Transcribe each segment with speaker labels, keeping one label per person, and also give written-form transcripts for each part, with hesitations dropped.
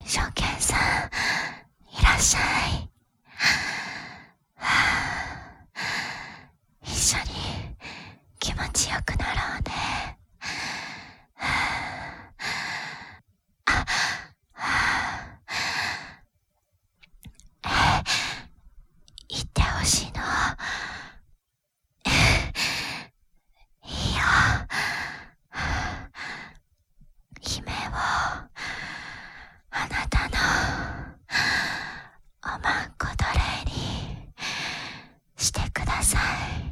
Speaker 1: 証券さん、いらっしゃい。一緒に気持ちよくなろうね。言ってほしいの。いいよ。姫をあなたのおまんこ奴隷にしてください。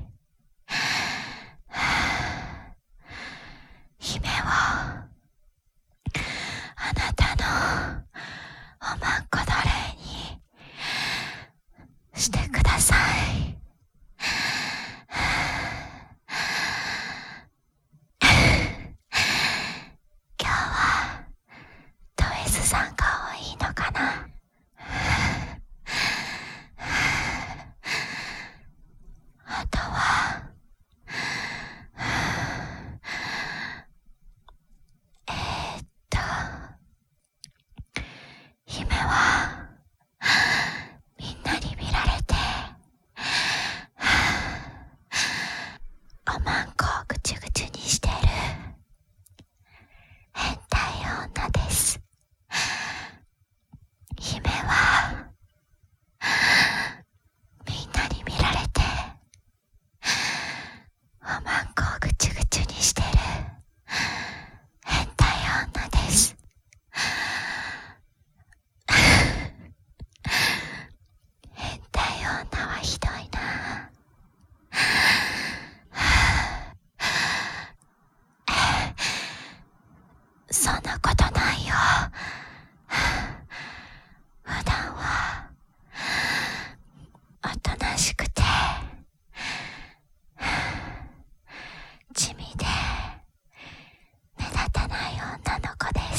Speaker 1: 姫をあなたのおまんこ奴隷にしてください。今日はド S さんが多いのかな。あとは姫はみんなに見られておまんこをぐちゅぐちゅにしてる変態女です。姫はみんなに見られておまんこをぐちゅぐちゅにしてる変態女です。変態女はひどいな。そんなことないよ。普段はおとなしくて地味で目立たない女の子です。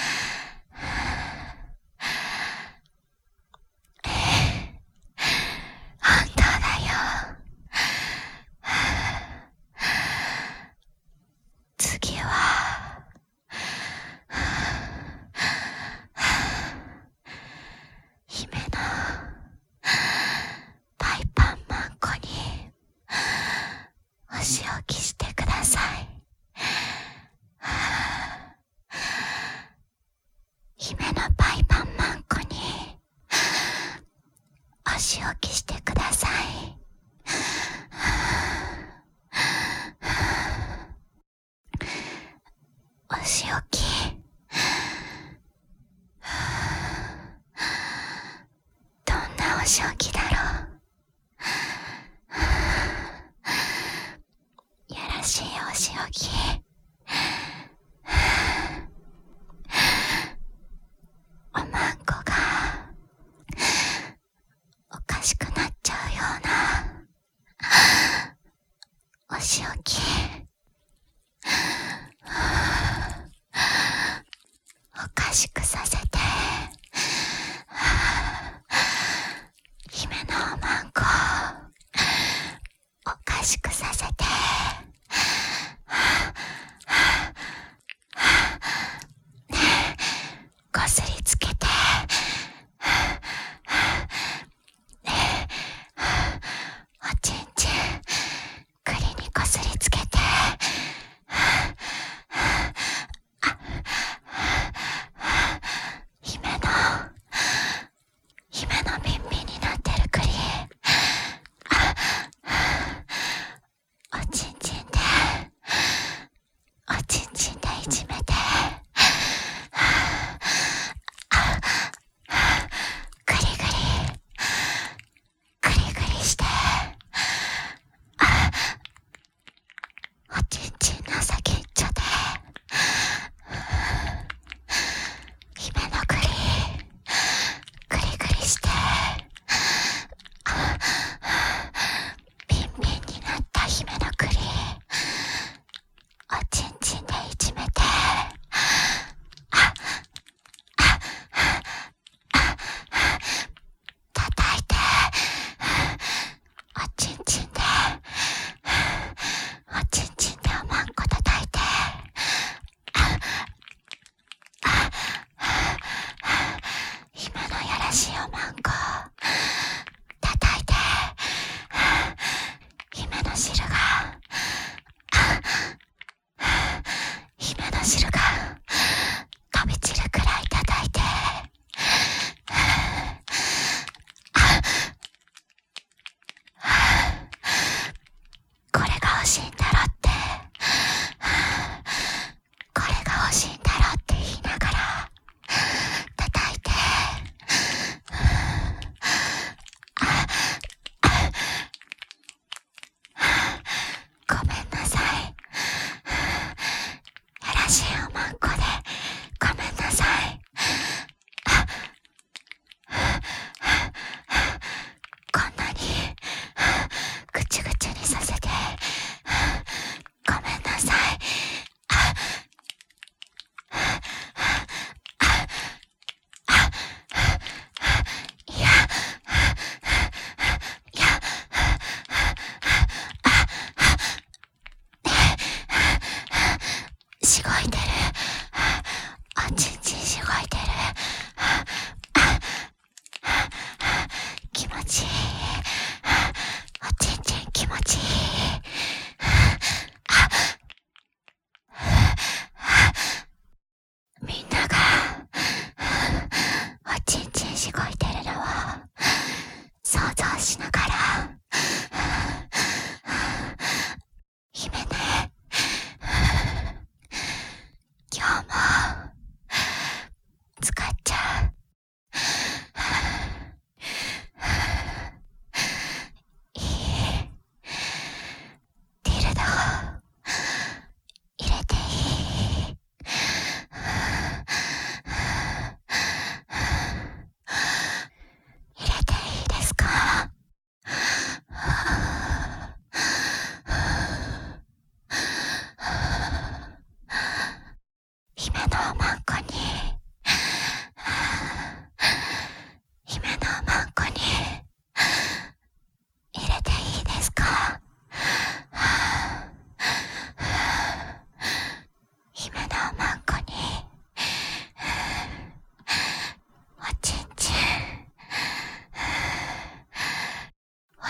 Speaker 1: 本当だよ。次は姫のパイパンマンコにお仕置きしてください。姫のパイパンマンコにお仕置きしてください。お仕置き。どんなお仕置きだろう。やらしいお仕置き。おまんこがおかしくなっちゃうようなお仕置き。おかしくさせて姫のお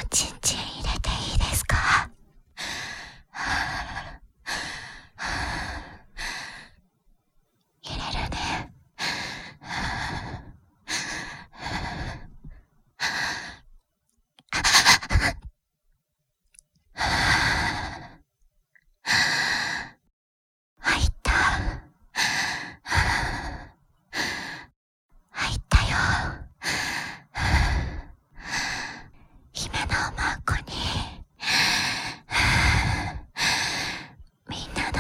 Speaker 1: ちんちん入れていいですか？入れるね。入った。入ったよ。姫のおまんこにみんな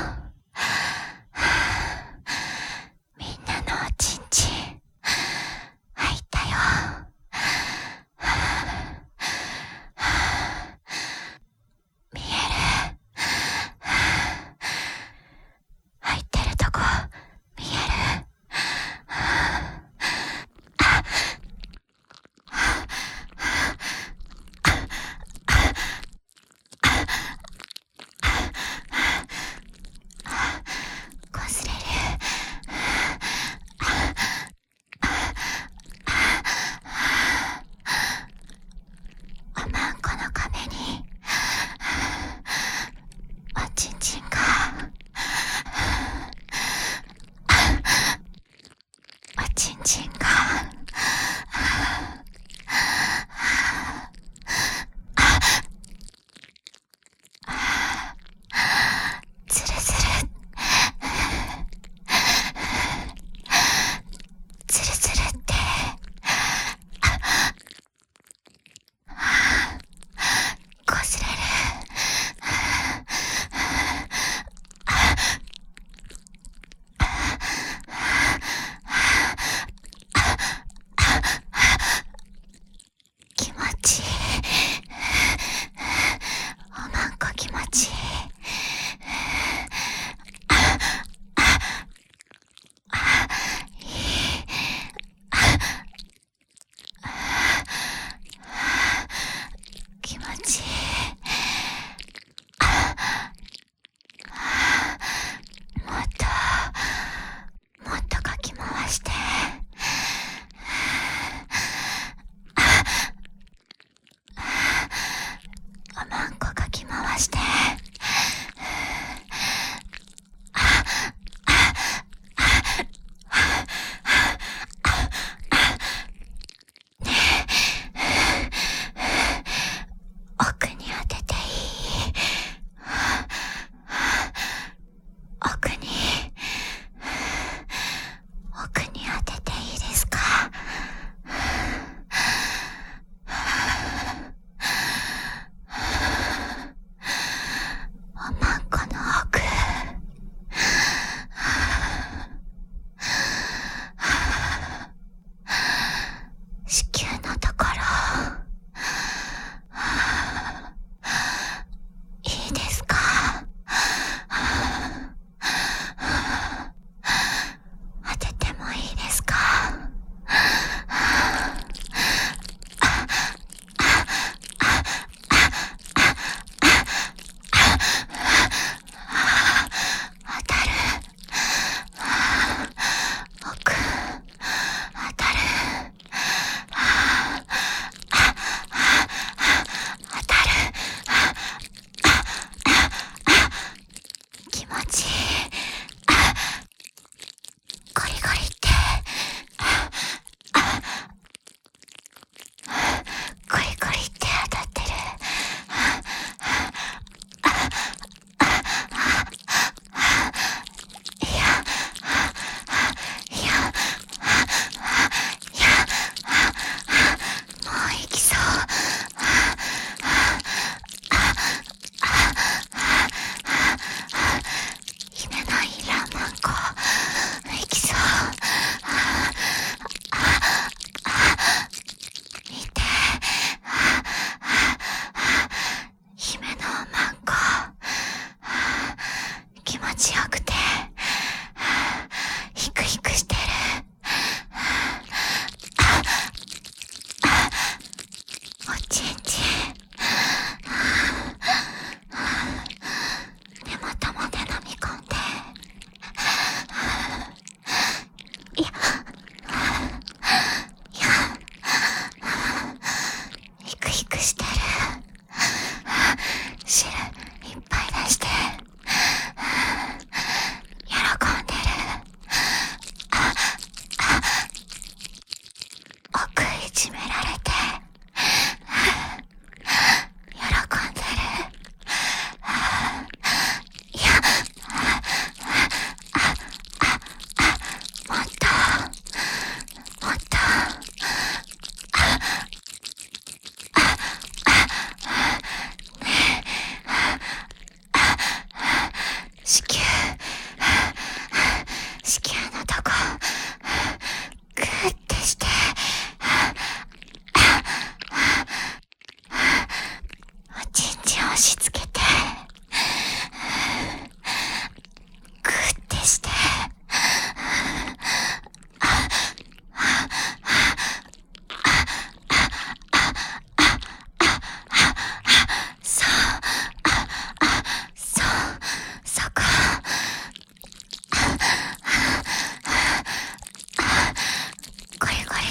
Speaker 1: のおちんちん入ったよ。見える？入ってるとこ見える？こすれる？おまんこの壁におちんちんがおちんちんがズルズルズルズルってこすれる？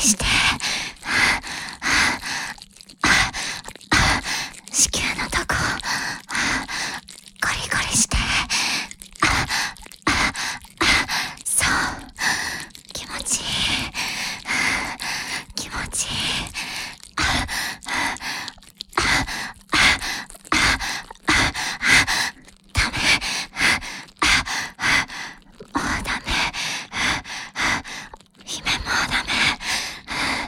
Speaker 1: して、子宮のとこゴリゴリして、そう、気持ちいい、気持ちいい。ダメ、もうダメ、姫もうダメ。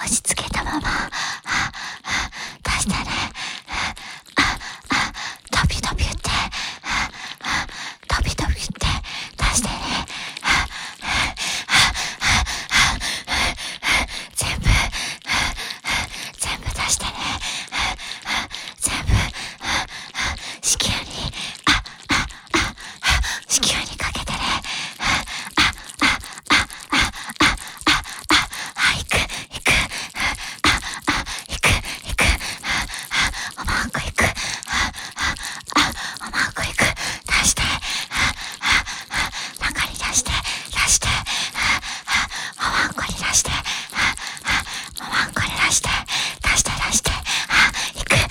Speaker 1: じつけたまま、出してね。飛び飛び言って、飛び飛び言って出してね。全部出してね。全部子宮にかけてね。行く。おまんこ行く。おまんこ行く。出して。中に出して。おまんこに出して。おまんこに出して。出して。行く。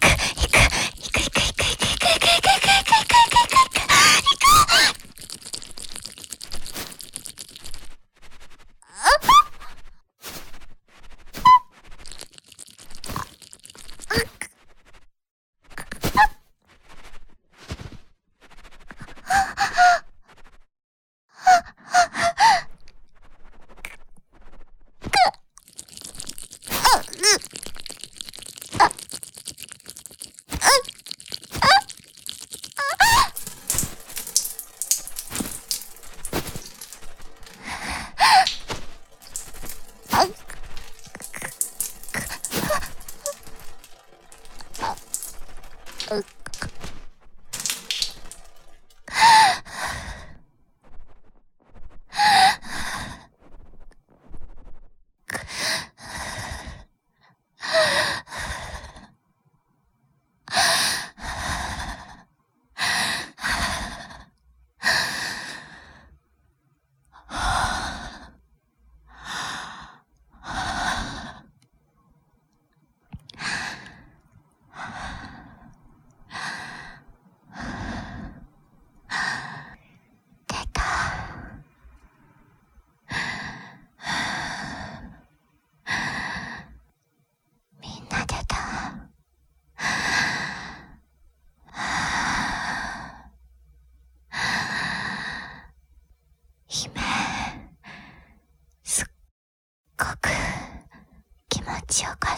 Speaker 1: 気持ちよかった。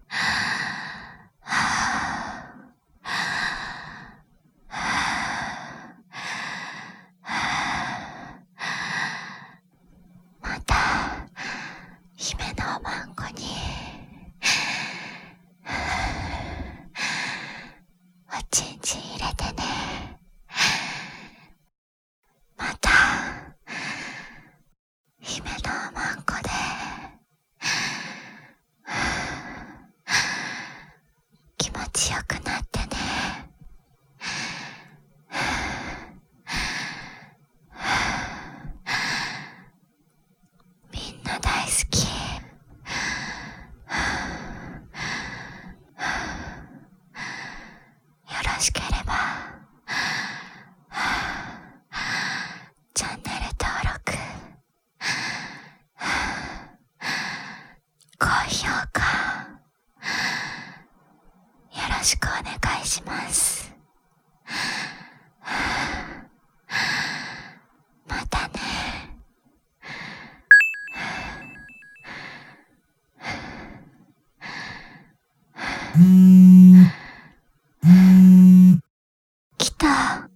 Speaker 1: また姫のおまんこにおちんちん入れてね。また姫のおまんこで気持ちよくなってね。みんな大好き。よろしければチャンネル登録、高評価よろしくお願いします。またね。来た。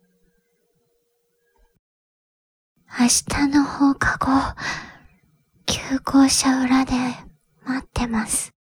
Speaker 1: 明日の放課後、9号車裏で待ってます。